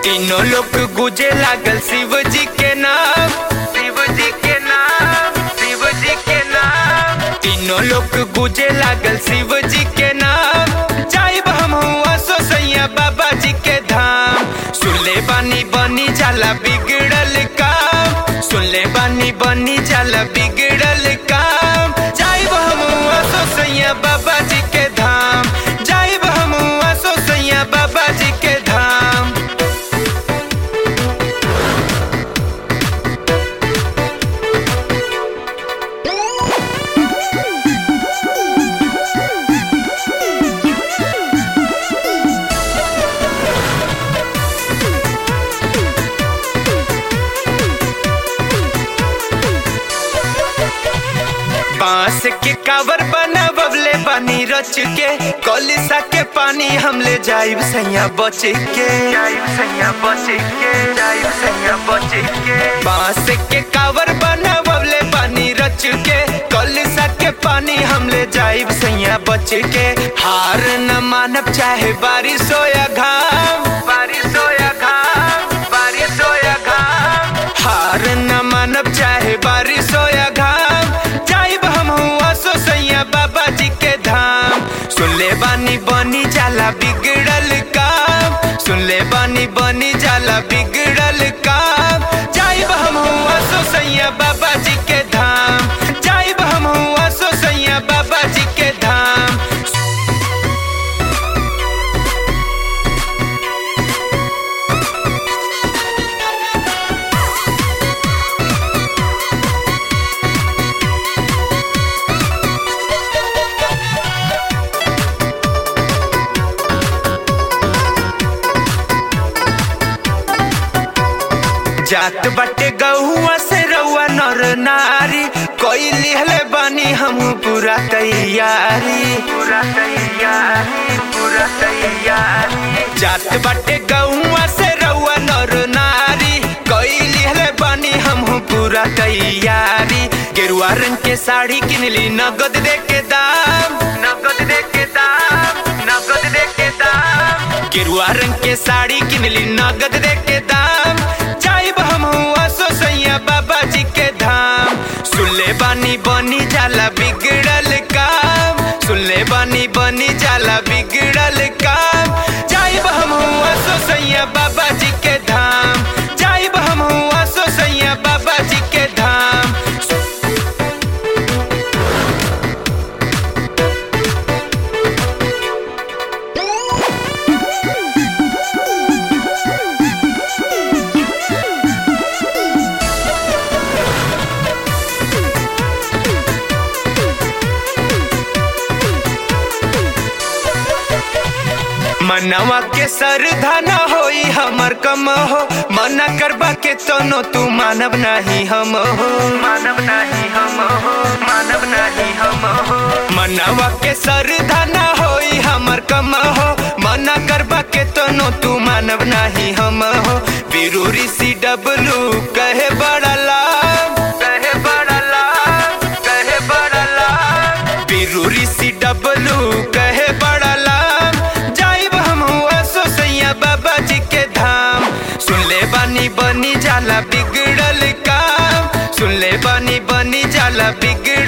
तीनों लोग गुजे लागल शिव जी के नाम, शिव जी के नाम, शिव जी के नाम। तीनों लोग गुजे लागल शिव जी के नाम। जाइब हम हुआ सो सैया बाबा जी के धाम। सुनले बानी बनी जाला बिगड़ल काम, सुनले बानी बनी जाला बिगड़ल काम। जाइब हम हुआ सो सैया बाबा जी के धाम, जाइब हम हुआ सो सैया बाबा जी के धाम। बांस के कावर बनावले बानी रच के, कलिसा के पानी हम ले जाइब सैया बच के, जाइब सैया बच के, जाइब सैया बच के। बांस के कावर बनावले बानी रच के, कलिसा के पानी हम ले जाइब सैया बच के। हार न मानब चाहे बारिश हो या घाम, बारिश हो या घाम, बारिश हो या घाम। हार न मानब चाहे बारिश हो या घाम। जाइब हम हुआ सो सैया बाबा जी के धाम। सुनले बानी बनी जाला बिगड़ल काम, सुनले बानी बनी जाला बिगड़ल काम। जाइब हम हुआ सो सैया बाबा जी के धाम, जाइब हम हुआ सो सैया बाबा जी के धाम। जात बाटे गहुआ से रउआ नर नारी, कोई लिहले बानी हम पूरा तैयारी, पूरा तैयारी, पूरा तैयारी। जात बाटे गहुआ से रउआ नर नारी, कोई लिहले बानी हम पूरा तैयारी। गेरुआ रंग के साड़ी किनली नगद दे के दाम, नगद दे के दाम, नगद दे के दाम। गेरुआ रंग के साड़ी किनली नगद दे के दाम। जाइब हम हुआ सो सैया बाबा जी के धाम। सुनले बानी बनी जाला बिगड़ल काम, सुनले बानी बनी जाला बिगड़ल काम। जाइब हम हुआ सो सैया बाबा जी के धाम, जाइब हम हुआ सो सैया बाबा जी के धाम। मनवा के श्रद्धा न होई हमर कम हो, मना करबा के तोनो तू मानब नहीं हम हो, मानब नहीं हम हो, मानब नहीं हम हो। मनवा के श्रद्धा न होई हमर कम हो, मना करबा के तोनो तू मानब नहीं हम हो। वीरू ऋषि डब्लू कहे बड़ा लाभ, कहे बड़ा लाभ, कहे बड़ा लाभ। वीरू ऋषि डब्लू कहे बड़ा लाभ। बाबा जी के धाम। सुनले बानी बनी जाला बिगड़ल काम, सुनले बानी बनी जाला बिगड़ल